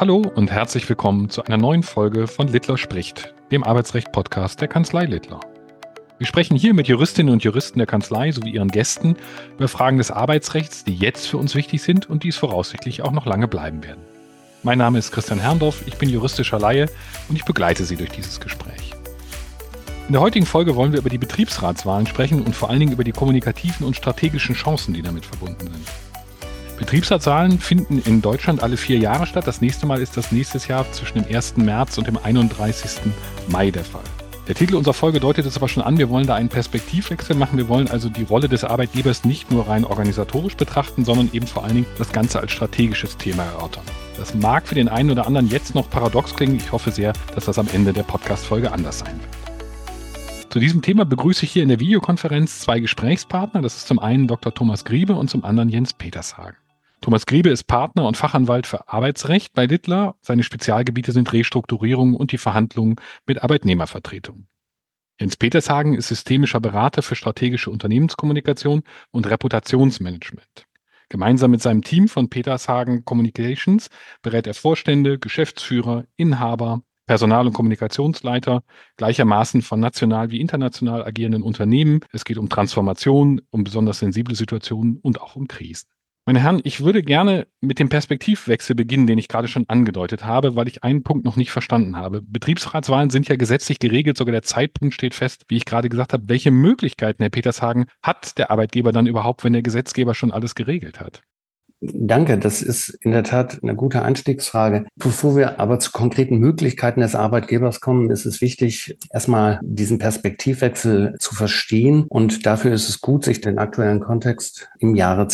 Hallo und herzlich willkommen zu einer neuen Folge von Littler spricht, dem Arbeitsrecht-Podcast der Kanzlei Littler. Wir sprechen hier mit Juristinnen und Juristen der Kanzlei sowie ihren Gästen über Fragen des Arbeitsrechts, die jetzt für uns wichtig sind und die es voraussichtlich auch noch lange bleiben werden. Mein Name ist Christian Herrndorf, ich bin juristischer Laie und ich begleite Sie durch dieses Gespräch. In der heutigen Folge wollen wir über die Betriebsratswahlen sprechen und vor allen Dingen über die kommunikativen und strategischen Chancen, die damit verbunden sind. Betriebsratswahlen finden in Deutschland alle 4 Jahre statt. Das nächste Mal ist das nächstes Jahr zwischen dem 1. März und dem 31. Mai der Fall. Der Titel unserer Folge deutet es aber schon an, wir wollen da einen Perspektivwechsel machen. Wir wollen also die Rolle des Arbeitgebers nicht nur rein organisatorisch betrachten, sondern eben vor allen Dingen das Ganze als strategisches Thema erörtern. Das mag für den einen oder anderen jetzt noch paradox klingen. Ich hoffe sehr, dass das am Ende der Podcast-Folge anders sein wird. Zu diesem Thema begrüße ich hier in der Videokonferenz 2 Gesprächspartner. Das ist zum einen Dr. Thomas Griebe und zum anderen Jens Petershagen. Thomas Griebe ist Partner und Fachanwalt für Arbeitsrecht bei Littler. Seine Spezialgebiete sind Restrukturierung und die Verhandlungen mit Arbeitnehmervertretungen. Jens Petershagen ist systemischer Berater für strategische Unternehmenskommunikation und Reputationsmanagement. Gemeinsam mit seinem Team von Petershagen Communications berät er Vorstände, Geschäftsführer, Inhaber, Personal- und Kommunikationsleiter, gleichermaßen von national wie international agierenden Unternehmen. Es geht um Transformation, um besonders sensible Situationen und auch um Krisen. Meine Herren, ich würde gerne mit dem Perspektivwechsel beginnen, den ich gerade schon angedeutet habe, weil ich einen Punkt noch nicht verstanden habe. Betriebsratswahlen sind ja gesetzlich geregelt, sogar der Zeitpunkt steht fest, wie ich gerade gesagt habe. Welche Möglichkeiten, Herr Petershagen, hat der Arbeitgeber dann überhaupt, wenn der Gesetzgeber schon alles geregelt hat? Danke, das ist in der Tat eine gute Einstiegsfrage. Bevor wir aber zu konkreten Möglichkeiten des Arbeitgebers kommen, ist es wichtig, erstmal diesen Perspektivwechsel zu verstehen. Und dafür ist es gut, sich den aktuellen Kontext im Jahre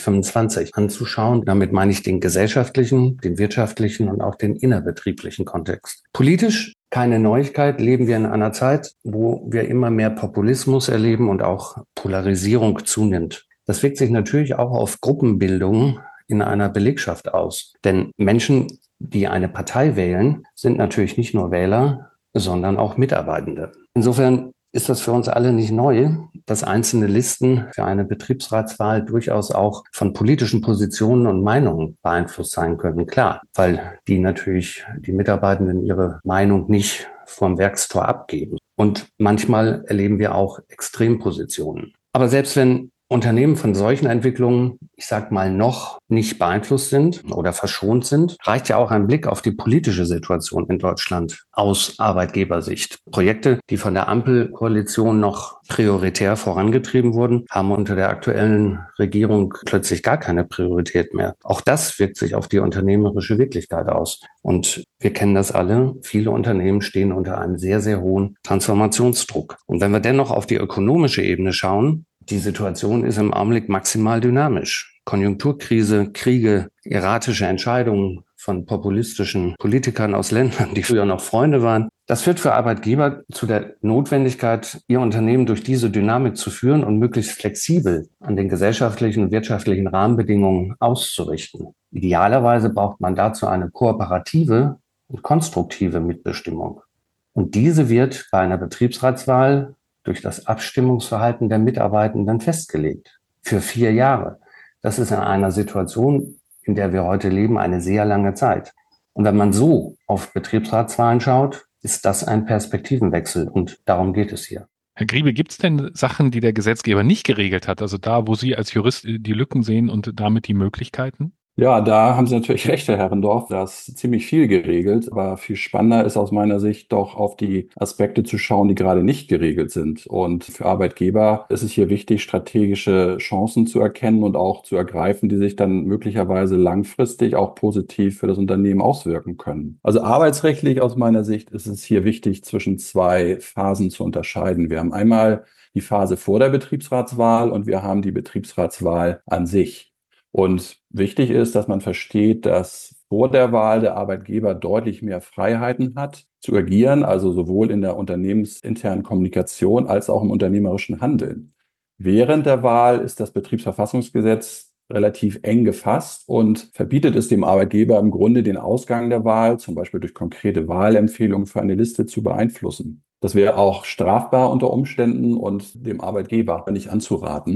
2025 anzuschauen. Damit meine ich den gesellschaftlichen, den wirtschaftlichen und auch den innerbetrieblichen Kontext. Politisch keine Neuigkeit, leben wir in einer Zeit, wo wir immer mehr Populismus erleben und auch Polarisierung zunimmt. Das wirkt sich natürlich auch auf Gruppenbildung in einer Belegschaft aus. Denn Menschen, die eine Partei wählen, sind natürlich nicht nur Wähler, sondern auch Mitarbeitende. Insofern ist das für uns alle nicht neu, dass einzelne Listen für eine Betriebsratswahl durchaus auch von politischen Positionen und Meinungen beeinflusst sein können. Klar, weil die natürlich die Mitarbeitenden ihre Meinung nicht vom Werkstor abgeben. Und manchmal erleben wir auch Extrempositionen. Aber selbst wenn Unternehmen von solchen Entwicklungen, ich sag mal, noch nicht beeinflusst sind oder verschont sind, reicht ja auch ein Blick auf die politische Situation in Deutschland aus Arbeitgebersicht. Projekte, die von der Ampelkoalition noch prioritär vorangetrieben wurden, haben unter der aktuellen Regierung plötzlich gar keine Priorität mehr. Auch das wirkt sich auf die unternehmerische Wirklichkeit aus. Und wir kennen das alle. Viele Unternehmen stehen unter einem sehr, sehr hohen Transformationsdruck. Und wenn wir dennoch auf die ökonomische Ebene schauen, die Situation ist im Augenblick maximal dynamisch. Konjunkturkrise, Kriege, erratische Entscheidungen von populistischen Politikern aus Ländern, die früher noch Freunde waren. Das führt für Arbeitgeber zu der Notwendigkeit, ihr Unternehmen durch diese Dynamik zu führen und möglichst flexibel an den gesellschaftlichen und wirtschaftlichen Rahmenbedingungen auszurichten. Idealerweise braucht man dazu eine kooperative und konstruktive Mitbestimmung. Und diese wird bei einer Betriebsratswahl durch das Abstimmungsverhalten der Mitarbeitenden festgelegt. Für 4 Jahre. Das ist in einer Situation, in der wir heute leben, eine sehr lange Zeit. Und wenn man so auf Betriebsratswahlen schaut, ist das ein Perspektivenwechsel. Und darum geht es hier. Herr Griebe, gibt es denn Sachen, die der Gesetzgeber nicht geregelt hat? Also da, wo Sie als Jurist die Lücken sehen und damit die Möglichkeiten? Ja, da haben Sie natürlich recht, Herr Herrendorf. Da ist ziemlich viel geregelt, aber viel spannender ist aus meiner Sicht doch auf die Aspekte zu schauen, die gerade nicht geregelt sind. Und für Arbeitgeber ist es hier wichtig, strategische Chancen zu erkennen und auch zu ergreifen, die sich dann möglicherweise langfristig auch positiv für das Unternehmen auswirken können. Also arbeitsrechtlich aus meiner Sicht ist es hier wichtig, zwischen 2 Phasen zu unterscheiden. Wir haben einmal die Phase vor der Betriebsratswahl und wir haben die Betriebsratswahl an sich. Und wichtig ist, dass man versteht, dass vor der Wahl der Arbeitgeber deutlich mehr Freiheiten hat, zu agieren, also sowohl in der unternehmensinternen Kommunikation als auch im unternehmerischen Handeln. Während der Wahl ist das Betriebsverfassungsgesetz relativ eng gefasst und verbietet es dem Arbeitgeber im Grunde, den Ausgang der Wahl, zum Beispiel durch konkrete Wahlempfehlungen für eine Liste, zu beeinflussen. Das wäre auch strafbar unter Umständen und dem Arbeitgeber nicht anzuraten.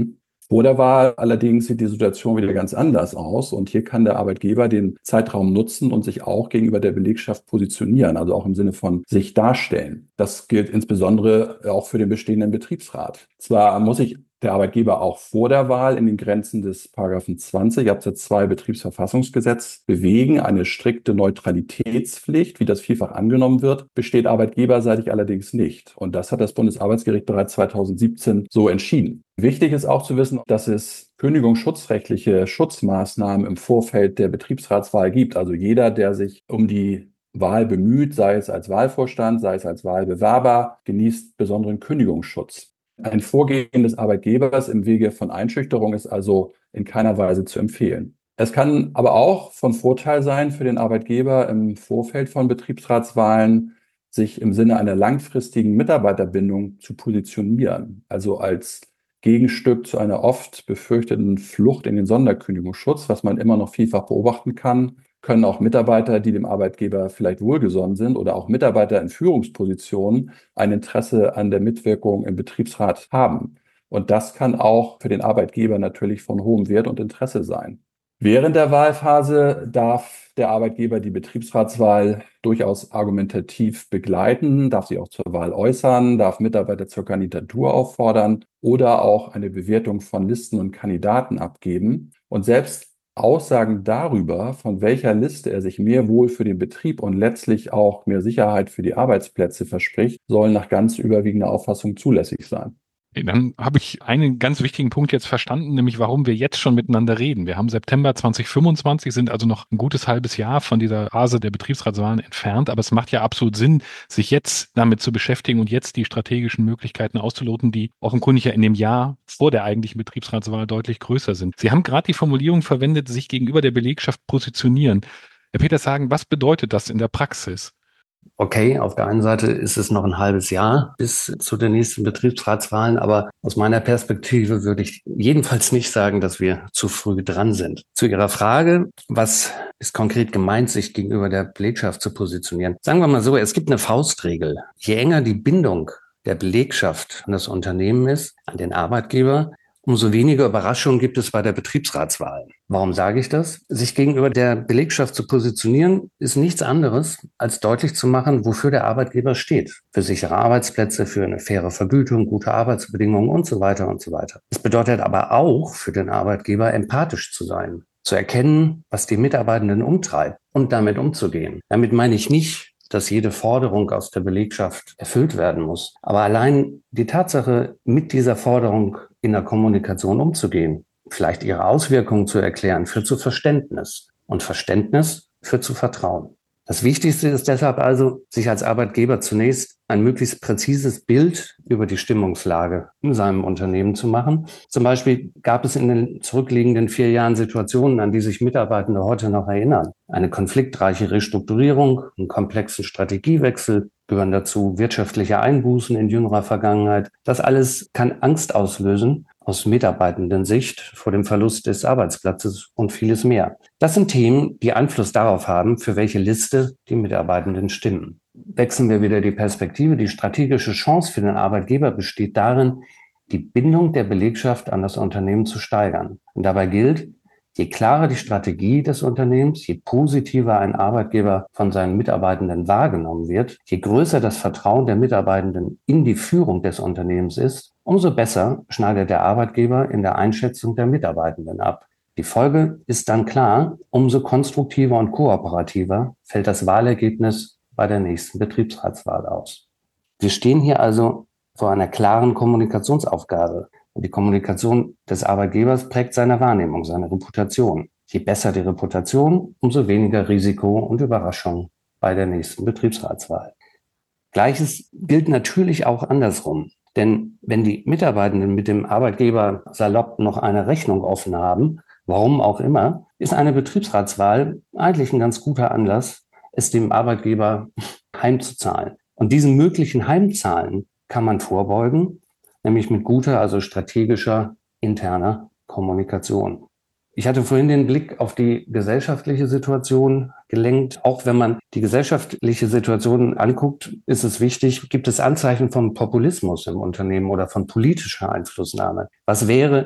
Vor der Wahl allerdings sieht die Situation wieder ganz anders aus und hier kann der Arbeitgeber den Zeitraum nutzen und sich auch gegenüber der Belegschaft positionieren, also auch im Sinne von sich darstellen. Das gilt insbesondere auch für den bestehenden Betriebsrat. Zwar muss sich der Arbeitgeber auch vor der Wahl in den Grenzen des Paragraphen 20 Absatz 2 Betriebsverfassungsgesetz bewegen. Eine strikte Neutralitätspflicht, wie das vielfach angenommen wird, besteht arbeitgeberseitig allerdings nicht. Und das hat das Bundesarbeitsgericht bereits 2017 so entschieden. Wichtig ist auch zu wissen, dass es kündigungsschutzrechtliche Schutzmaßnahmen im Vorfeld der Betriebsratswahl gibt. Also jeder, der sich um die Wahl bemüht, sei es als Wahlvorstand, sei es als Wahlbewerber, genießt besonderen Kündigungsschutz. Ein Vorgehen des Arbeitgebers im Wege von Einschüchterung ist also in keiner Weise zu empfehlen. Es kann aber auch von Vorteil sein für den Arbeitgeber im Vorfeld von Betriebsratswahlen, sich im Sinne einer langfristigen Mitarbeiterbindung zu positionieren, also als Gegenstück zu einer oft befürchteten Flucht in den Sonderkündigungsschutz, was man immer noch vielfach beobachten kann, können auch Mitarbeiter, die dem Arbeitgeber vielleicht wohlgesonnen sind oder auch Mitarbeiter in Führungspositionen ein Interesse an der Mitwirkung im Betriebsrat haben. Und das kann auch für den Arbeitgeber natürlich von hohem Wert und Interesse sein. Während der Wahlphase darf der Arbeitgeber die Betriebsratswahl durchaus argumentativ begleiten, darf sich auch zur Wahl äußern, darf Mitarbeiter zur Kandidatur auffordern oder auch eine Bewertung von Listen und Kandidaten abgeben. Und selbst Aussagen darüber, von welcher Liste er sich mehr Wohl für den Betrieb und letztlich auch mehr Sicherheit für die Arbeitsplätze verspricht, sollen nach ganz überwiegender Auffassung zulässig sein. Dann habe ich einen ganz wichtigen Punkt jetzt verstanden, nämlich warum wir jetzt schon miteinander reden. Wir haben September 2025, sind also noch ein gutes halbes Jahr von dieser Phase der Betriebsratswahlen entfernt. Aber es macht ja absolut Sinn, sich jetzt damit zu beschäftigen und jetzt die strategischen Möglichkeiten auszuloten, die offenkundig ja in dem Jahr vor der eigentlichen Betriebsratswahl deutlich größer sind. Sie haben gerade die Formulierung verwendet, sich gegenüber der Belegschaft positionieren. Herr Peters, sagen, was bedeutet das in der Praxis? Okay, auf der einen Seite ist es noch ein halbes Jahr bis zu den nächsten Betriebsratswahlen, aber aus meiner Perspektive würde ich jedenfalls nicht sagen, dass wir zu früh dran sind. Zu Ihrer Frage, was ist konkret gemeint, sich gegenüber der Belegschaft zu positionieren? Sagen wir mal so, es gibt eine Faustregel. Je enger die Bindung der Belegschaft an das Unternehmen ist, an den Arbeitgeber, umso weniger Überraschungen gibt es bei der Betriebsratswahl. Warum sage ich das? Sich gegenüber der Belegschaft zu positionieren, ist nichts anderes, als deutlich zu machen, wofür der Arbeitgeber steht. Für sichere Arbeitsplätze, für eine faire Vergütung, gute Arbeitsbedingungen und so weiter und so weiter. Es bedeutet aber auch für den Arbeitgeber, empathisch zu sein, zu erkennen, was die Mitarbeitenden umtreibt und damit umzugehen. Damit meine ich nicht, dass jede Forderung aus der Belegschaft erfüllt werden muss. Aber allein die Tatsache, mit dieser Forderung in der Kommunikation umzugehen, vielleicht ihre Auswirkungen zu erklären, führt zu Verständnis. Und Verständnis führt zu Vertrauen. Das Wichtigste ist deshalb also, sich als Arbeitgeber zunächst ein möglichst präzises Bild über die Stimmungslage in seinem Unternehmen zu machen. Zum Beispiel gab es in den zurückliegenden 4 Jahren Situationen, an die sich Mitarbeitende heute noch erinnern. Eine konfliktreiche Restrukturierung, einen komplexen Strategiewechsel, gehören dazu wirtschaftliche Einbußen in jüngerer Vergangenheit. Das alles kann Angst auslösen aus mitarbeitenden Sicht vor dem Verlust des Arbeitsplatzes und vieles mehr. Das sind Themen, die Einfluss darauf haben, für welche Liste die Mitarbeitenden stimmen. Wechseln wir wieder die Perspektive. Die strategische Chance für den Arbeitgeber besteht darin, die Bindung der Belegschaft an das Unternehmen zu steigern. Und dabei gilt, je klarer die Strategie des Unternehmens, je positiver ein Arbeitgeber von seinen Mitarbeitenden wahrgenommen wird, je größer das Vertrauen der Mitarbeitenden in die Führung des Unternehmens ist, umso besser schneidet der Arbeitgeber in der Einschätzung der Mitarbeitenden ab. Die Folge ist dann klar, umso konstruktiver und kooperativer fällt das Wahlergebnis bei der nächsten Betriebsratswahl aus. Wir stehen hier also vor einer klaren Kommunikationsaufgabe. Und die Kommunikation des Arbeitgebers prägt seine Wahrnehmung, seine Reputation. Je besser die Reputation, umso weniger Risiko und Überraschung bei der nächsten Betriebsratswahl. Gleiches gilt natürlich auch andersrum. Denn wenn die Mitarbeitenden mit dem Arbeitgeber salopp noch eine Rechnung offen haben, warum auch immer, ist eine Betriebsratswahl eigentlich ein ganz guter Anlass, es dem Arbeitgeber heimzuzahlen. Und diesen möglichen Heimzahlen kann man vorbeugen, nämlich mit guter, also strategischer, interner Kommunikation. Ich hatte vorhin den Blick auf die gesellschaftliche Situation gelenkt. Auch wenn man die gesellschaftliche Situation anguckt, ist es wichtig, gibt es Anzeichen von Populismus im Unternehmen oder von politischer Einflussnahme? Was wäre,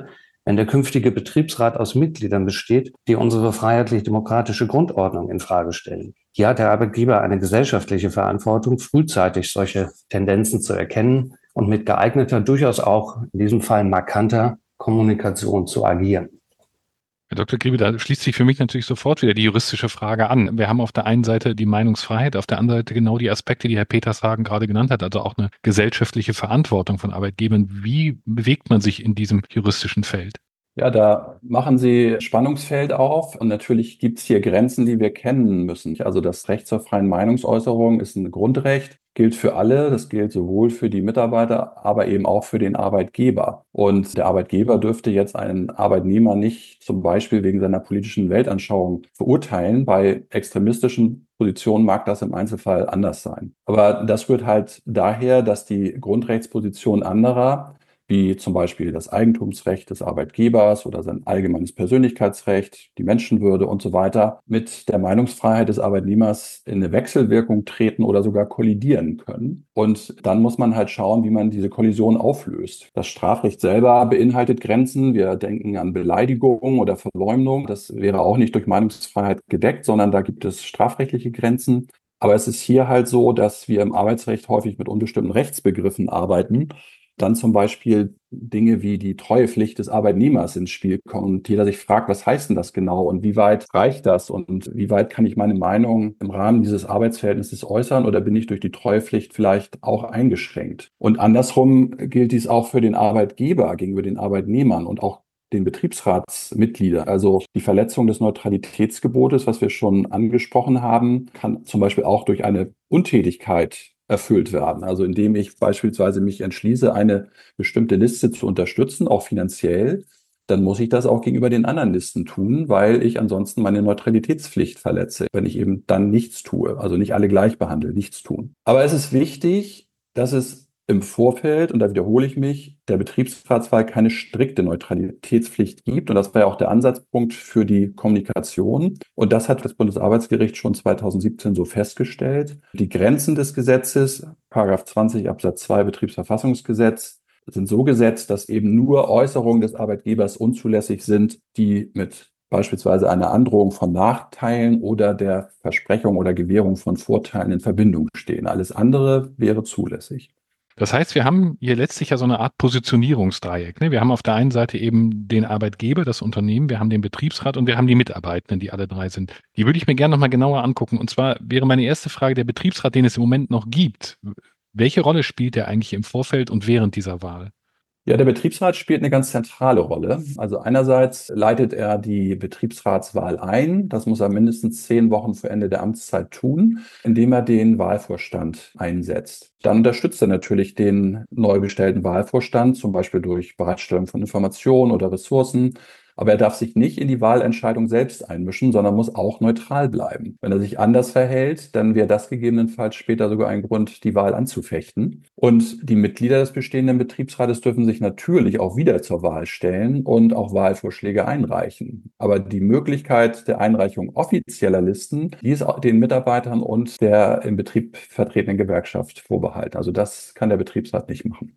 wenn der künftige Betriebsrat aus Mitgliedern besteht, die unsere freiheitlich-demokratische Grundordnung infrage stellen. Hier hat der Arbeitgeber eine gesellschaftliche Verantwortung, frühzeitig solche Tendenzen zu erkennen und mit geeigneter, durchaus auch in diesem Fall markanter Kommunikation zu agieren. Herr Dr. Griebe, da schließt sich für mich natürlich sofort wieder die juristische Frage an. Wir haben auf der einen Seite die Meinungsfreiheit, auf der anderen Seite genau die Aspekte, die Herr Petershagen gerade genannt hat, also auch eine gesellschaftliche Verantwortung von Arbeitgebern. Wie bewegt man sich in diesem juristischen Feld? Ja, da machen Sie Spannungsfeld auf und natürlich gibt es hier Grenzen, die wir kennen müssen. Also das Recht zur freien Meinungsäußerung ist ein Grundrecht, gilt für alle. Das gilt sowohl für die Mitarbeiter, aber eben auch für den Arbeitgeber. Und der Arbeitgeber dürfte jetzt einen Arbeitnehmer nicht zum Beispiel wegen seiner politischen Weltanschauung verurteilen. Bei extremistischen Positionen mag das im Einzelfall anders sein. Aber das rührt halt daher, dass die Grundrechtsposition anderer, wie zum Beispiel das Eigentumsrecht des Arbeitgebers oder sein allgemeines Persönlichkeitsrecht, die Menschenwürde und so weiter, mit der Meinungsfreiheit des Arbeitnehmers in eine Wechselwirkung treten oder sogar kollidieren können. Und dann muss man halt schauen, wie man diese Kollision auflöst. Das Strafrecht selber beinhaltet Grenzen. Wir denken an Beleidigung oder Verleumdung. Das wäre auch nicht durch Meinungsfreiheit gedeckt, sondern da gibt es strafrechtliche Grenzen. Aber es ist hier halt so, dass wir im Arbeitsrecht häufig mit unbestimmten Rechtsbegriffen arbeiten. Dann zum Beispiel Dinge wie die Treuepflicht des Arbeitnehmers ins Spiel kommen und jeder sich fragt, was heißt denn das genau und wie weit reicht das und wie weit kann ich meine Meinung im Rahmen dieses Arbeitsverhältnisses äußern oder bin ich durch die Treuepflicht vielleicht auch eingeschränkt? Und andersrum gilt dies auch für den Arbeitgeber gegenüber den Arbeitnehmern und auch den Betriebsratsmitgliedern. Also die Verletzung des Neutralitätsgebotes, was wir schon angesprochen haben, kann zum Beispiel auch durch eine Untätigkeit erfüllt werden. Also indem ich beispielsweise mich entschließe, eine bestimmte Liste zu unterstützen, auch finanziell, dann muss ich das auch gegenüber den anderen Listen tun, weil ich ansonsten meine Neutralitätspflicht verletze, wenn ich eben dann nichts tue, also nicht alle gleich behandle, nichts tun. Aber es ist wichtig, dass es im Vorfeld, und da wiederhole ich mich, der Betriebsratswahl keine strikte Neutralitätspflicht gibt. Und das war ja auch der Ansatzpunkt für die Kommunikation. Und das hat das Bundesarbeitsgericht schon 2017 so festgestellt. Die Grenzen des Gesetzes, Paragraph 20 Absatz 2 Betriebsverfassungsgesetz, sind so gesetzt, dass eben nur Äußerungen des Arbeitgebers unzulässig sind, die mit beispielsweise einer Androhung von Nachteilen oder der Versprechung oder Gewährung von Vorteilen in Verbindung stehen. Alles andere wäre zulässig. Das heißt, wir haben hier letztlich ja so eine Art Positionierungsdreieck. Ne? Wir haben auf der einen Seite eben den Arbeitgeber, das Unternehmen, wir haben den Betriebsrat und wir haben die Mitarbeitenden, die alle drei sind. Die würde ich mir gerne nochmal genauer angucken. Und zwar wäre meine erste Frage, der Betriebsrat, den es im Moment noch gibt, welche Rolle spielt der eigentlich im Vorfeld und während dieser Wahl? Ja, der Betriebsrat spielt eine ganz zentrale Rolle. Also einerseits leitet er die Betriebsratswahl ein. Das muss er mindestens 10 Wochen vor Ende der Amtszeit tun, indem er den Wahlvorstand einsetzt. Dann unterstützt er natürlich den neu bestellten Wahlvorstand, zum Beispiel durch Bereitstellung von Informationen oder Ressourcen. Aber er darf sich nicht in die Wahlentscheidung selbst einmischen, sondern muss auch neutral bleiben. Wenn er sich anders verhält, dann wäre das gegebenenfalls später sogar ein Grund, die Wahl anzufechten. Und die Mitglieder des bestehenden Betriebsrates dürfen sich natürlich auch wieder zur Wahl stellen und auch Wahlvorschläge einreichen. Aber die Möglichkeit der Einreichung offizieller Listen, die ist den Mitarbeitern und der im Betrieb vertretenen Gewerkschaft vorbehalten. Also das kann der Betriebsrat nicht machen.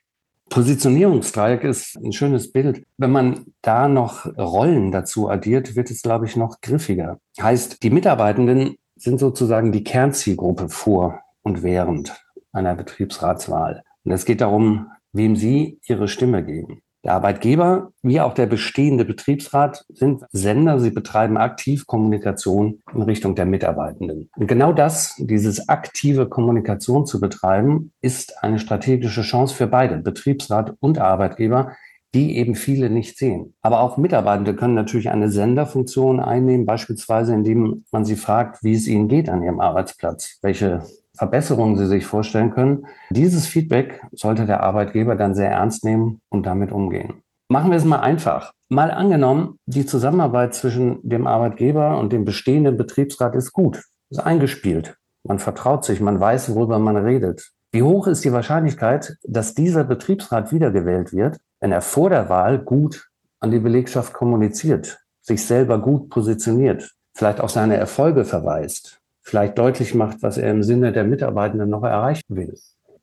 Positionierungsdreieck ist ein schönes Bild. Wenn man da noch Rollen dazu addiert, wird es, glaube ich, noch griffiger. Heißt, die Mitarbeitenden sind sozusagen die Kernzielgruppe vor und während einer Betriebsratswahl. Und es geht darum, wem sie ihre Stimme geben. Der Arbeitgeber wie auch der bestehende Betriebsrat sind Sender. Sie betreiben aktiv Kommunikation in Richtung der Mitarbeitenden. Und genau das, dieses aktive Kommunikation zu betreiben, ist eine strategische Chance für beide, Betriebsrat und Arbeitgeber, die eben viele nicht sehen. Aber auch Mitarbeitende können natürlich eine Senderfunktion einnehmen, beispielsweise indem man sie fragt, wie es ihnen geht an ihrem Arbeitsplatz, welche Verbesserungen sie sich vorstellen können. Dieses Feedback sollte der Arbeitgeber dann sehr ernst nehmen und damit umgehen. Machen wir es mal einfach. Mal angenommen, die Zusammenarbeit zwischen dem Arbeitgeber und dem bestehenden Betriebsrat ist gut, ist eingespielt. Man vertraut sich, man weiß, worüber man redet. Wie hoch ist die Wahrscheinlichkeit, dass dieser Betriebsrat wiedergewählt wird, wenn er vor der Wahl gut an die Belegschaft kommuniziert, sich selber gut positioniert, vielleicht auch seine Erfolge verweist, vielleicht deutlich macht, was er im Sinne der Mitarbeitenden noch erreichen will?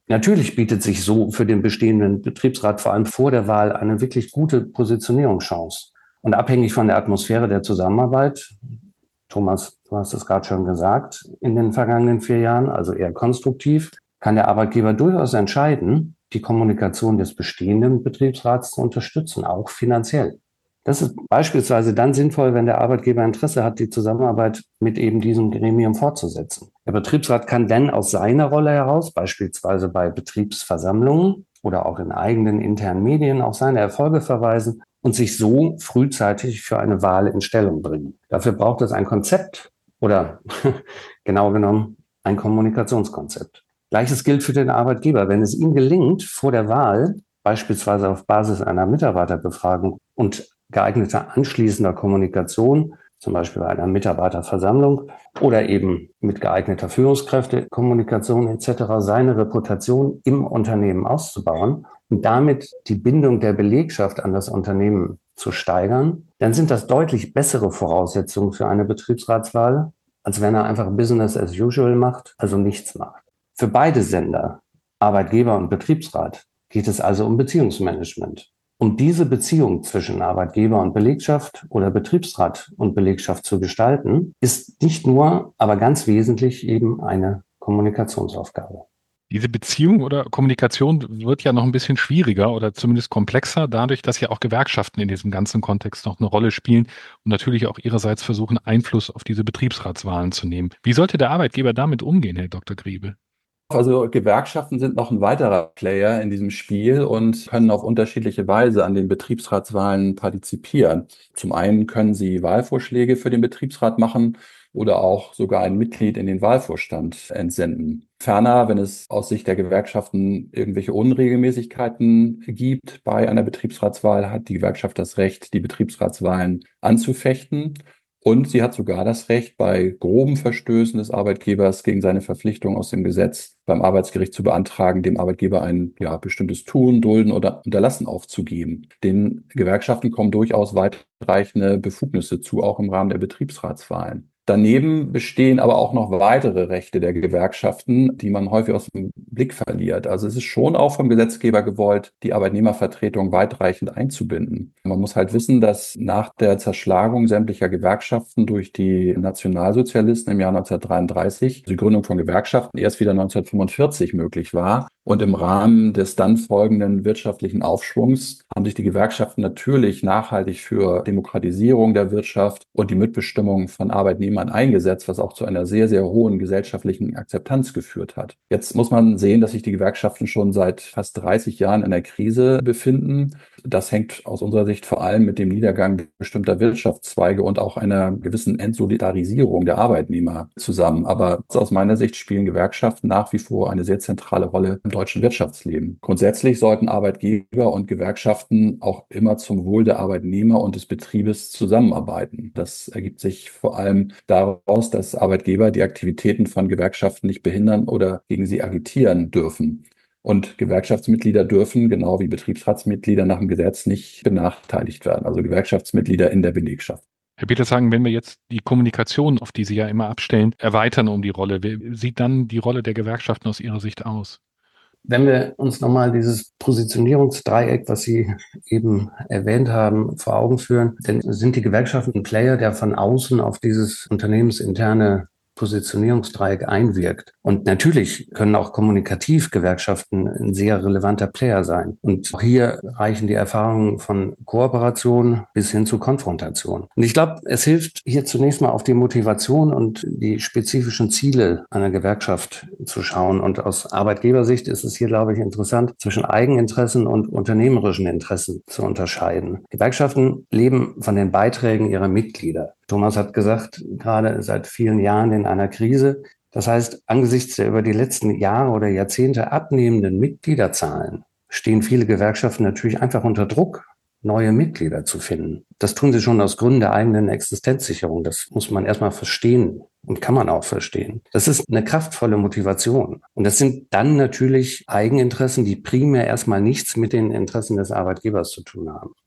Natürlich bietet sich so für den bestehenden Betriebsrat vor allem vor der Wahl eine wirklich gute Positionierungschance. Und abhängig von der Atmosphäre der Zusammenarbeit, Thomas, du hast es gerade schon gesagt, in den vergangenen 4 Jahren, also eher konstruktiv, kann der Arbeitgeber durchaus entscheiden, die Kommunikation des bestehenden Betriebsrats zu unterstützen, auch finanziell. Das ist beispielsweise dann sinnvoll, wenn der Arbeitgeber Interesse hat, die Zusammenarbeit mit eben diesem Gremium fortzusetzen. Der Betriebsrat kann dann aus seiner Rolle heraus, beispielsweise bei Betriebsversammlungen oder auch in eigenen internen Medien, auf seine Erfolge verweisen und sich so frühzeitig für eine Wahl in Stellung bringen. Dafür braucht es ein Konzept oder genau genommen ein Kommunikationskonzept. Gleiches gilt für den Arbeitgeber. Wenn es ihm gelingt, vor der Wahl, beispielsweise auf Basis einer Mitarbeiterbefragung und geeigneter anschließender Kommunikation, zum Beispiel bei einer Mitarbeiterversammlung oder eben mit geeigneter Führungskräftekommunikation etc., seine Reputation im Unternehmen auszubauen und damit die Bindung der Belegschaft an das Unternehmen zu steigern, dann sind das deutlich bessere Voraussetzungen für eine Betriebsratswahl, als wenn er einfach Business as usual macht, also nichts macht. Für beide Sender, Arbeitgeber und Betriebsrat, geht es also um Beziehungsmanagement. Um diese Beziehung zwischen Arbeitgeber und Belegschaft oder Betriebsrat und Belegschaft zu gestalten, ist nicht nur, aber ganz wesentlich eben eine Kommunikationsaufgabe. Diese Beziehung oder Kommunikation wird ja noch ein bisschen schwieriger oder zumindest komplexer, dadurch, dass ja auch Gewerkschaften in diesem ganzen Kontext noch eine Rolle spielen und natürlich auch ihrerseits versuchen, Einfluss auf diese Betriebsratswahlen zu nehmen. Wie sollte der Arbeitgeber damit umgehen, Herr Dr. Griebe? Also Gewerkschaften sind noch ein weiterer Player in diesem Spiel und können auf unterschiedliche Weise an den Betriebsratswahlen partizipieren. Zum einen können sie Wahlvorschläge für den Betriebsrat machen oder auch sogar ein Mitglied in den Wahlvorstand entsenden. Ferner, wenn es aus Sicht der Gewerkschaften irgendwelche Unregelmäßigkeiten gibt bei einer Betriebsratswahl, hat die Gewerkschaft das Recht, die Betriebsratswahlen anzufechten. Und sie hat sogar das Recht, bei groben Verstößen des Arbeitgebers gegen seine Verpflichtung aus dem Gesetz beim Arbeitsgericht zu beantragen, dem Arbeitgeber ein bestimmtes Tun, Dulden oder Unterlassen aufzugeben. Den Gewerkschaften kommen durchaus weitreichende Befugnisse zu, auch im Rahmen der Betriebsratswahlen. Daneben bestehen aber auch noch weitere Rechte der Gewerkschaften, die man häufig aus dem Blick verliert. Also es ist schon auch vom Gesetzgeber gewollt, die Arbeitnehmervertretung weitreichend einzubinden. Man muss halt wissen, dass nach der Zerschlagung sämtlicher Gewerkschaften durch die Nationalsozialisten im Jahr 1933 die Gründung von Gewerkschaften erst wieder 1945 möglich war. Und im Rahmen des dann folgenden wirtschaftlichen Aufschwungs haben sich die Gewerkschaften natürlich nachhaltig für Demokratisierung der Wirtschaft und die Mitbestimmung von Arbeitnehmern eingesetzt, was auch zu einer sehr, sehr hohen gesellschaftlichen Akzeptanz geführt hat. Jetzt muss man sehen, dass sich die Gewerkschaften schon seit fast 30 Jahren in der Krise befinden. Das hängt aus unserer Sicht vor allem mit dem Niedergang bestimmter Wirtschaftszweige und auch einer gewissen Entsolidarisierung der Arbeitnehmer zusammen. Aber aus meiner Sicht spielen Gewerkschaften nach wie vor eine sehr zentrale Rolle im deutschen Wirtschaftsleben. Grundsätzlich sollten Arbeitgeber und Gewerkschaften auch immer zum Wohl der Arbeitnehmer und des Betriebes zusammenarbeiten. Das ergibt sich vor allem daraus, dass Arbeitgeber die Aktivitäten von Gewerkschaften nicht behindern oder gegen sie agitieren dürfen. Und Gewerkschaftsmitglieder dürfen, genau wie Betriebsratsmitglieder nach dem Gesetz, nicht benachteiligt werden. Also Gewerkschaftsmitglieder in der Belegschaft. Herr Petershagen, wenn wir jetzt die Kommunikation, auf die Sie ja immer abstellen, erweitern um die Rolle, wie sieht dann die Rolle der Gewerkschaften aus Ihrer Sicht aus? Wenn wir uns nochmal dieses Positionierungsdreieck, was Sie eben erwähnt haben, vor Augen führen, dann sind die Gewerkschaften ein Player, der von außen auf dieses unternehmensinterne Positionierungsdreieck einwirkt. Und natürlich können auch kommunikativ Gewerkschaften ein sehr relevanter Player sein. Und auch hier reichen die Erfahrungen von Kooperation bis hin zu Konfrontation. Und ich glaube, es hilft hier zunächst mal auf die Motivation und die spezifischen Ziele einer Gewerkschaft zu schauen. Und aus Arbeitgebersicht ist es hier, glaube ich, interessant, zwischen Eigeninteressen und unternehmerischen Interessen zu unterscheiden. Gewerkschaften leben von den Beiträgen ihrer Mitglieder. Thomas hat gesagt, gerade seit vielen Jahren in einer Krise. Das heißt, angesichts der über die letzten Jahre oder Jahrzehnte abnehmenden Mitgliederzahlen stehen viele Gewerkschaften natürlich einfach unter Druck, neue Mitglieder zu finden. Das tun sie schon aus Gründen der eigenen Existenzsicherung. Das muss man erstmal verstehen und kann man auch verstehen. Das ist eine kraftvolle Motivation. Und das sind dann natürlich Eigeninteressen, die primär erstmal nichts mit den Interessen des Arbeitgebers zu tun haben.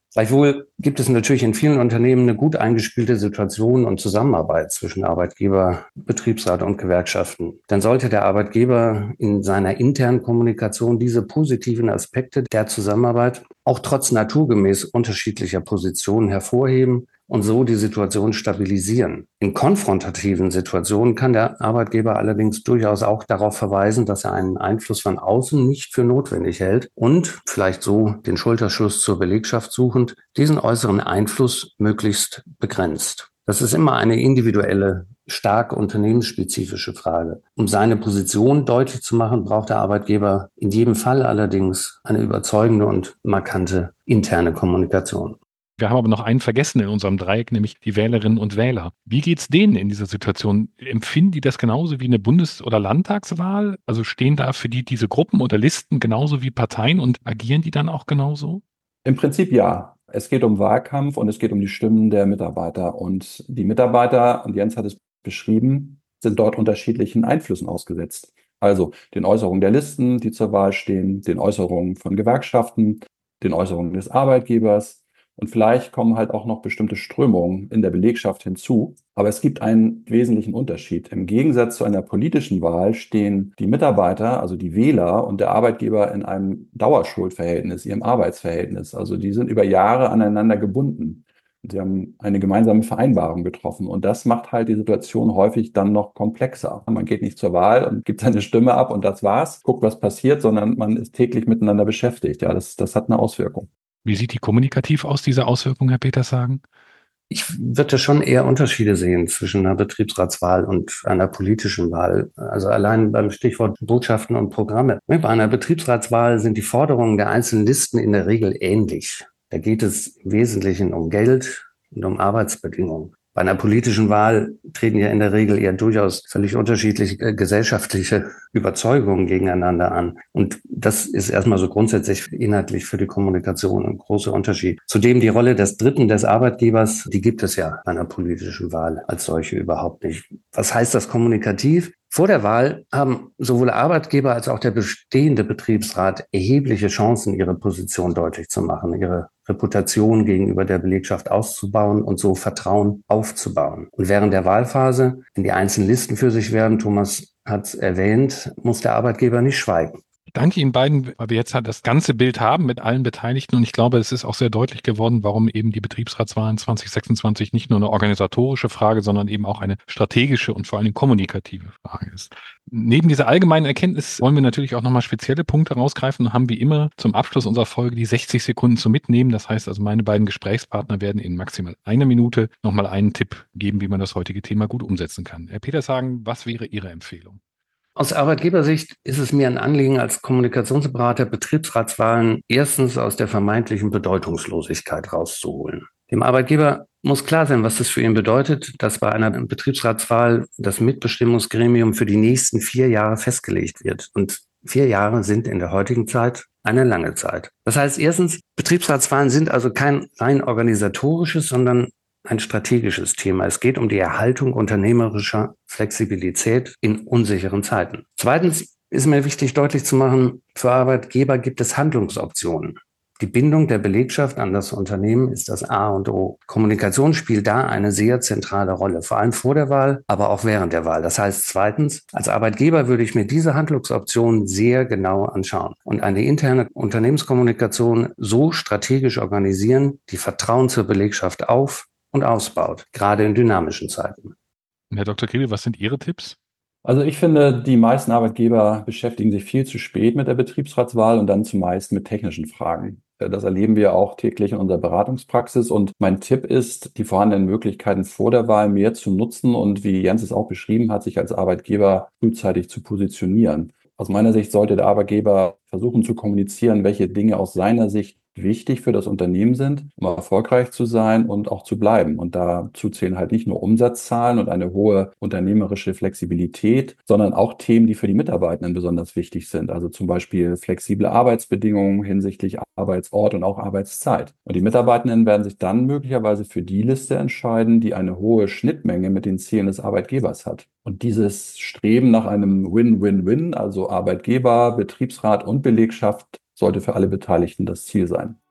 Gleichwohl gibt es natürlich in vielen Unternehmen eine gut eingespielte Situation und Zusammenarbeit zwischen Arbeitgeber, Betriebsrat und Gewerkschaften. Dann sollte der Arbeitgeber in seiner internen Kommunikation diese positiven Aspekte der Zusammenarbeit auch trotz naturgemäß unterschiedlicher Positionen hervorheben und so die Situation stabilisieren. In konfrontativen Situationen kann der Arbeitgeber allerdings durchaus auch darauf verweisen, dass er einen Einfluss von außen nicht für notwendig hält und vielleicht so den Schulterschluss zur Belegschaft suchend diesen äußeren Einfluss möglichst begrenzt. Das ist immer eine individuelle, stark unternehmensspezifische Frage. Um seine Position deutlich zu machen, braucht der Arbeitgeber in jedem Fall allerdings eine überzeugende und markante interne Kommunikation. Wir haben aber noch einen vergessen in unserem Dreieck, nämlich die Wählerinnen und Wähler. Wie geht's denen in dieser Situation? Empfinden die das genauso wie eine Bundes- oder Landtagswahl? Also stehen da für die diese Gruppen oder Listen genauso wie Parteien und agieren die dann auch genauso? Im Prinzip ja. Es geht um Wahlkampf und es geht um die Stimmen der Mitarbeiter. Und die Mitarbeiter, und Jens hat es beschrieben, sind dort unterschiedlichen Einflüssen ausgesetzt. Also den Äußerungen der Listen, die zur Wahl stehen, den Äußerungen von Gewerkschaften, den Äußerungen des Arbeitgebers. Und vielleicht kommen halt auch noch bestimmte Strömungen in der Belegschaft hinzu. Aber es gibt einen wesentlichen Unterschied. Im Gegensatz zu einer politischen Wahl stehen die Mitarbeiter, also die Wähler und der Arbeitgeber in einem Dauerschuldverhältnis, ihrem Arbeitsverhältnis. Also die sind über Jahre aneinander gebunden. Sie haben eine gemeinsame Vereinbarung getroffen. Und das macht halt die Situation häufig dann noch komplexer. Man geht nicht zur Wahl und gibt seine Stimme ab und das war's, guckt, was passiert, sondern man ist täglich miteinander beschäftigt. Ja, das hat eine Auswirkung. Wie sieht die kommunikativ aus, diese Auswirkung, Herr Petershagen? Ich würde schon eher Unterschiede sehen zwischen einer Betriebsratswahl und einer politischen Wahl. Also allein beim Stichwort Botschaften und Programme. Bei einer Betriebsratswahl sind die Forderungen der einzelnen Listen in der Regel ähnlich. Da geht es im Wesentlichen um Geld und um Arbeitsbedingungen. Bei einer politischen Wahl treten ja in der Regel eher durchaus völlig unterschiedliche gesellschaftliche Überzeugungen gegeneinander an. Und das ist erstmal so grundsätzlich inhaltlich für die Kommunikation ein großer Unterschied. Zudem die Rolle des Dritten, des Arbeitgebers, die gibt es ja bei einer politischen Wahl als solche überhaupt nicht. Was heißt das kommunikativ? Vor der Wahl haben sowohl Arbeitgeber als auch der bestehende Betriebsrat erhebliche Chancen, ihre Position deutlich zu machen, ihre Reputation gegenüber der Belegschaft auszubauen und so Vertrauen aufzubauen. Und während der Wahlphase, wenn die einzelnen Listen für sich werden, Thomas hat es erwähnt, muss der Arbeitgeber nicht schweigen. Ich danke Ihnen beiden, weil wir jetzt halt das ganze Bild haben mit allen Beteiligten. Und ich glaube, es ist auch sehr deutlich geworden, warum eben die Betriebsratswahlen 2026 nicht nur eine organisatorische Frage, sondern eben auch eine strategische und vor allem kommunikative Frage ist. Neben dieser allgemeinen Erkenntnis wollen wir natürlich auch nochmal spezielle Punkte rausgreifen und haben wie immer zum Abschluss unserer Folge die 60 Sekunden zum Mitnehmen. Das heißt also, meine beiden Gesprächspartner werden in maximal einer Minute nochmal einen Tipp geben, wie man das heutige Thema gut umsetzen kann. Herr Petershagen, was wäre Ihre Empfehlung? Aus Arbeitgebersicht ist es mir ein Anliegen, als Kommunikationsberater Betriebsratswahlen erstens aus der vermeintlichen Bedeutungslosigkeit rauszuholen. Dem Arbeitgeber muss klar sein, was das für ihn bedeutet, dass bei einer Betriebsratswahl das Mitbestimmungsgremium für die nächsten 4 Jahre festgelegt wird. Und 4 Jahre sind in der heutigen Zeit eine lange Zeit. Das heißt erstens, Betriebsratswahlen sind also kein rein organisatorisches, sondern ein strategisches Thema. Es geht um die Erhaltung unternehmerischer Flexibilität in unsicheren Zeiten. Zweitens ist mir wichtig, deutlich zu machen, für Arbeitgeber gibt es Handlungsoptionen. Die Bindung der Belegschaft an das Unternehmen ist das A und O. Kommunikation spielt da eine sehr zentrale Rolle, vor allem vor der Wahl, aber auch während der Wahl. Das heißt zweitens, als Arbeitgeber würde ich mir diese Handlungsoptionen sehr genau anschauen und eine interne Unternehmenskommunikation so strategisch organisieren, die Vertrauen zur Belegschaft auf und ausbaut, gerade in dynamischen Zeiten. Herr Dr. Grill, was sind Ihre Tipps? Also ich finde, die meisten Arbeitgeber beschäftigen sich viel zu spät mit der Betriebsratswahl und dann zumeist mit technischen Fragen. Das erleben wir auch täglich in unserer Beratungspraxis. Und mein Tipp ist, die vorhandenen Möglichkeiten vor der Wahl mehr zu nutzen und, wie Jens es auch beschrieben hat, sich als Arbeitgeber frühzeitig zu positionieren. Aus meiner Sicht sollte der Arbeitgeber versuchen zu kommunizieren, welche Dinge aus seiner Sicht wichtig für das Unternehmen sind, um erfolgreich zu sein und auch zu bleiben. Und dazu zählen halt nicht nur Umsatzzahlen und eine hohe unternehmerische Flexibilität, sondern auch Themen, die für die Mitarbeitenden besonders wichtig sind. Also zum Beispiel flexible Arbeitsbedingungen hinsichtlich Arbeitsort und auch Arbeitszeit. Und die Mitarbeitenden werden sich dann möglicherweise für die Liste entscheiden, die eine hohe Schnittmenge mit den Zielen des Arbeitgebers hat. Und dieses Streben nach einem Win-Win-Win, also Arbeitgeber, Betriebsrat und Belegschaft, sollte für alle Beteiligten das Ziel sein.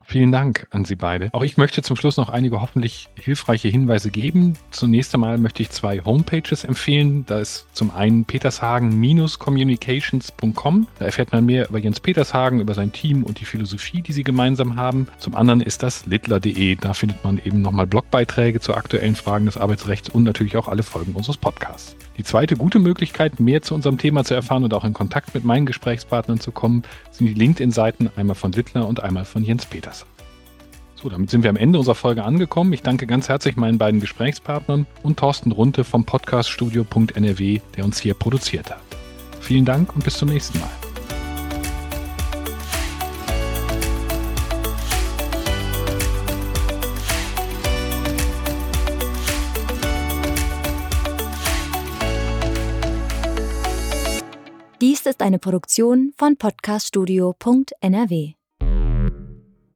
Vielen Dank an Sie beide. Auch ich möchte zum Schluss noch einige hoffentlich hilfreiche Hinweise geben. Zunächst einmal möchte ich 2 Homepages empfehlen. Da ist zum einen petershagen-communications.com. Da erfährt man mehr über Jens Petershagen, über sein Team und die Philosophie, die sie gemeinsam haben. Zum anderen ist das littler.de. Da findet man eben nochmal Blogbeiträge zu aktuellen Fragen des Arbeitsrechts und natürlich auch alle Folgen unseres Podcasts. Die zweite gute Möglichkeit, mehr zu unserem Thema zu erfahren und auch in Kontakt mit meinen Gesprächspartnern zu kommen, sind die LinkedIn-Seiten einmal von Littler und einmal von Jens Peters. So, damit sind wir am Ende unserer Folge angekommen. Ich danke ganz herzlich meinen beiden Gesprächspartnern und Thorsten Runte vom Podcaststudio.nrw, der uns hier produziert hat. Vielen Dank und bis zum nächsten Mal. Dies ist eine Produktion von Podcaststudio.nrw.